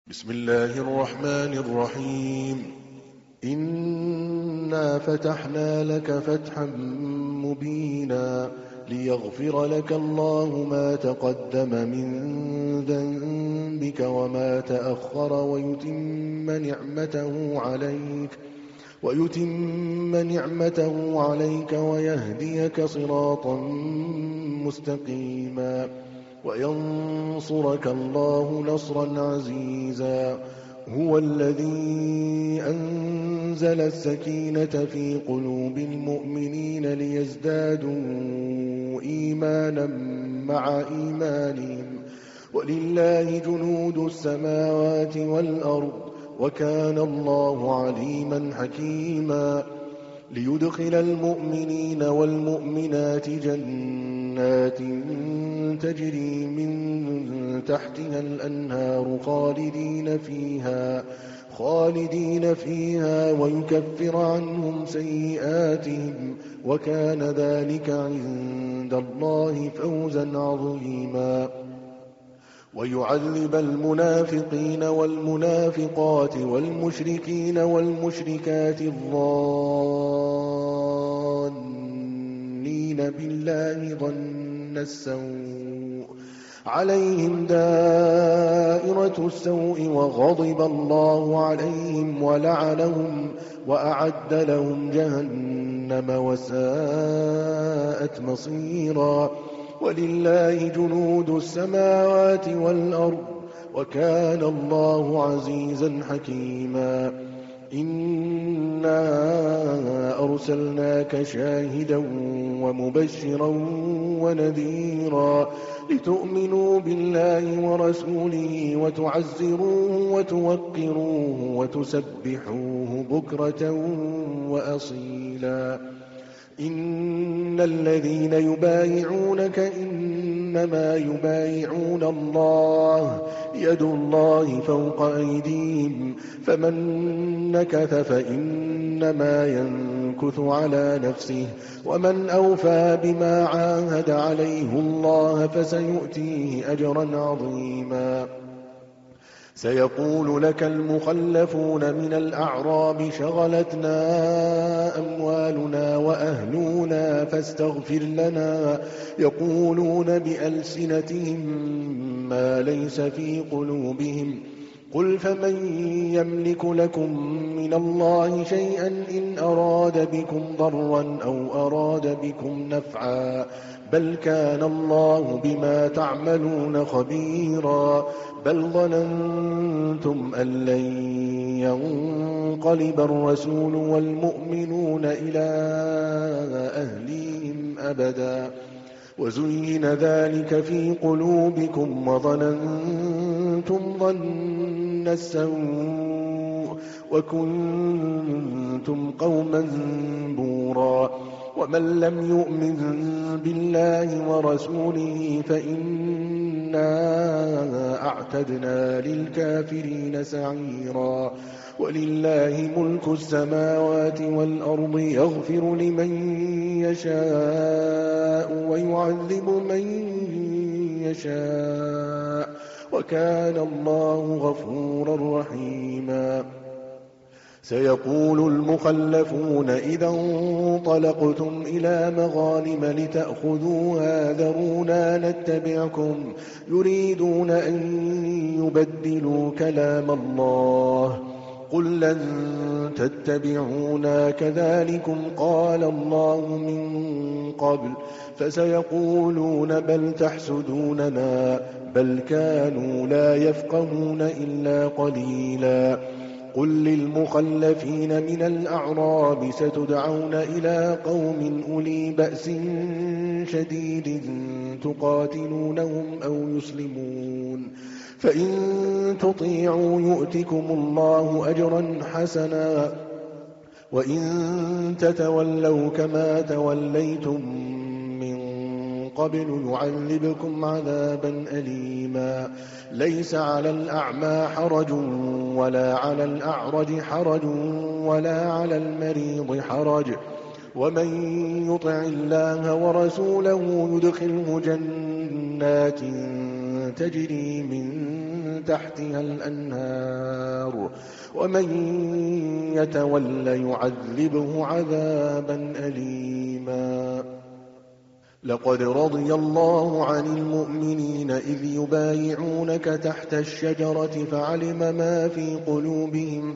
بسم الله الرحمن الرحيم. إنا فتحنا لك فتحا مبينا ليغفر لك الله ما تقدم من ذنبك وما تأخر ويتم نعمته عليك ويهديك صراطا مستقيما وينصرك الله نصرا عزيزا. هو الذي أنزل السكينة في قلوب المؤمنين ليزدادوا إيمانا مع إيمانهم ولله جنود السماوات والأرض وكان الله عليما حكيما. ليدخل المؤمنين والمؤمنات جنات تجري من تحتها الأنهار خالدين فيها ويكفر عنهم سيئاتهم وكان ذلك عند الله فوزا عظيما. ويعذب المنافقين والمنافقات والمشركين والمشركات الظانين بالله ظن السوء عليهم دائرة السوء وغضب الله عليهم ولعنهم وأعد لهم جهنم وساءت مصيرا. ولله جنود السماوات والأرض وكان الله عزيزا حكيما. إنا أرسلناك شاهدا ومبشرا ونذيرا لتؤمنوا بالله ورسوله وتعزروه وتوقروه وتسبحوه بكرة وأصيلا. إن الذين يبايعونك إنما يبايعون الله يد الله فوق أيديهم فمن نكث فإنما ينكث على نفسه ومن أوفى بما عاهد عليه الله فسيؤتيه أجرا عظيما. سيقول لك المخلفون من الأعراب شغلتنا أموالنا وأهلنا فاستغفر لنا يقولون بألسنتهم ما ليس في قلوبهم قل فمن يملك لكم من الله شيئا إن أراد بكم ضرا أو أراد بكم نفعا بل كان الله بما تعملون خبيرا. بل ظننتم أن لن ينقلب الرسول والمؤمنون إلى أهليهم أبدا وزين ذلك في قلوبكم وظننتم ظن السوء وكنتم قوما بورا. ومن لم يؤمن بالله ورسوله فإنا أعتدنا للكافرين سعيرا. ولله ملك السماوات والأرض يغفر لمن يشاء ويعذب من يشاء وكان الله غفورا رحيما. سيقول المخلفون إذا انطلقتم إلى مغانم لتأخذوها ذرونا نتبعكم يريدون أن يبدلوا كلام الله قل لن تتبعونا كذلكم قال الله من قبل فسيقولون بل تحسدوننا بل كانوا لا يفقهون إلا قليلا. قل للمخلفين من الأعراب ستدعون إلى قوم أولي بأس شديد تقاتلونهم أو يسلمون فإن تطيعوا يؤتكم الله أجرا حسنا وإن تتولوا كما توليتم من قبل يعذبكم عذابا أليما. ليس على الأعمى حرج ولا على الأعرج حرج ولا على المريض حرج ومن يطع الله ورسوله يدخله جنات تجري من تحتها الأنهار ومن يتول يعذبه عذابا أليما. لقد رضي الله عن المؤمنين إذ يبايعونك تحت الشجرة فعلم ما في قلوبهم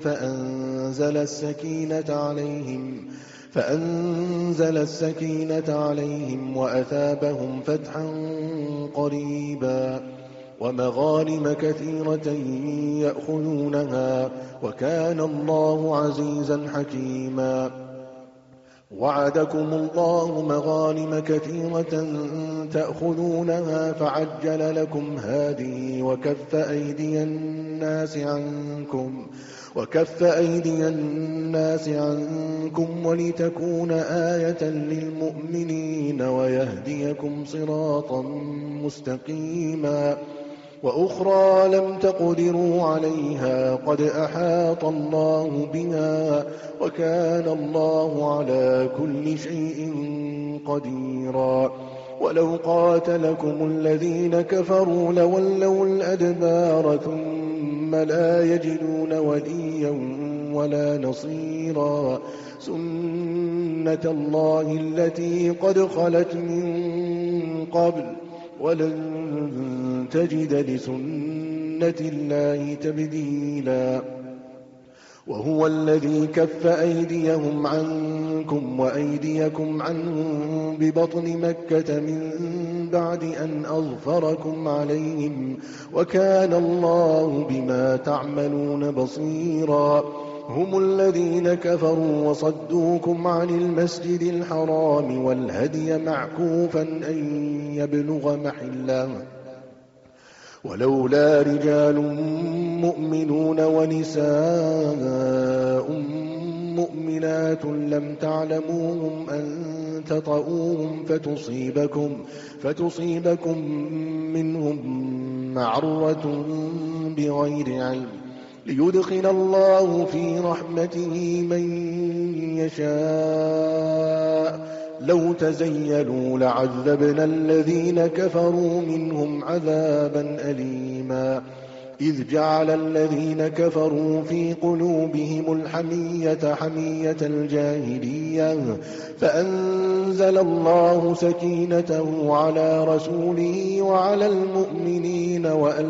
فأنزل السكينة عليهم وأثابهم فتحا قريبا ومغانم كثيرة يأخذونها وكان الله عزيزا حكيما. وعدكم الله مغانم كثيرة تأخذونها فعجل لكم هذه وكف أيدي الناس عنكم ولتكون آية للمؤمنين ويهديكم صراطا مستقيما. وأخرى لم تقدروا عليها قد أحاط الله بها وكان الله على كل شيء قديرا. ولو قاتلكم الذين كفروا لولوا الأدبار ثم لا يجدون وليا ولا نصيرا. سنة الله التي قد خلت من قبل ولن تجد لسنة الله تبديلا. وهو الذي كف أيديهم عنكم وأيديكم عنهم ببطن مكة من بعد أن أظفركم عليهم وكان الله بما تعملون بصيرا. هم الذين كفروا وصدوكم عن المسجد الحرام والهدي معكوفا أن يبلغ محله ولولا رجال مؤمنون ونساء مؤمنات لم تعلموهم أن تطؤوهم فتصيبكم منهم معرة بغير علم ليدخل الله في رحمته من يشاء. لو تزيلوا لعذبنا الذين كفروا منهم عذابا أليما. إذ جعل الذين كفروا في قلوبهم الحمية حمية الجاهلية فأنزل الله سكينته على رسوله وعلى المؤمنين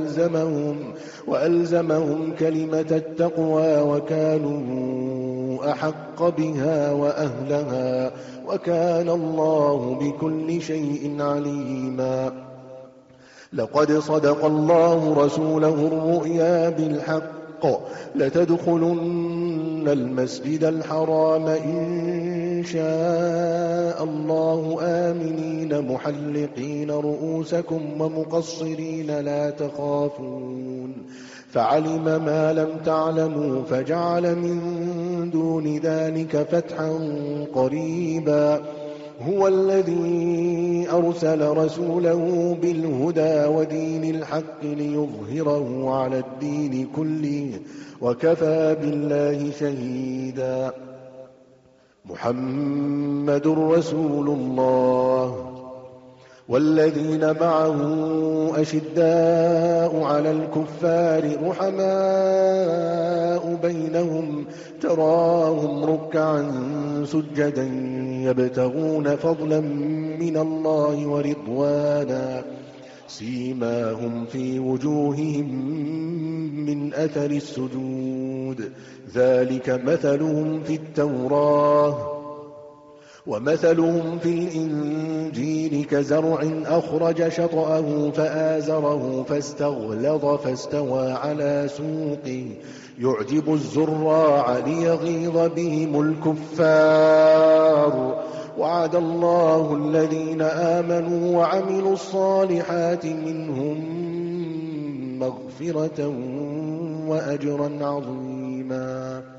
وألزمهم كلمة التقوى وكانوا أحق بها وأهلها وكان الله بكل شيء عليما. لقد صدق الله رسوله الرؤيا بالحق لتدخلن المسجد الحرام إن شاء الله آمنين محلقين رؤوسكم ومقصرين لا تخافون فعلم ما لم تعلموا فجعل من دون ذلك فتحا قريبا. هو الذي أرسل رسوله بالهدى ودين الحق ليظهره على الدين كله وكفى بالله شهيدا. محمد رسول الله والذين معه أشداء على الكفار رحماء بينهم تراهم ركعا سجدا يبتغون فضلا من الله ورضوانا سيماهم في وجوههم من أثر السجود ذلك مثلهم في التوراة ومثلهم في الإنجيل كزرع أخرج شطأه فآزره فاستغلظ فاستوى على سوقه يعجب الزراع ليغيظ بهم الكفار. وعد الله الذين آمنوا وعملوا الصالحات منهم مغفرة وأجرا عظيما.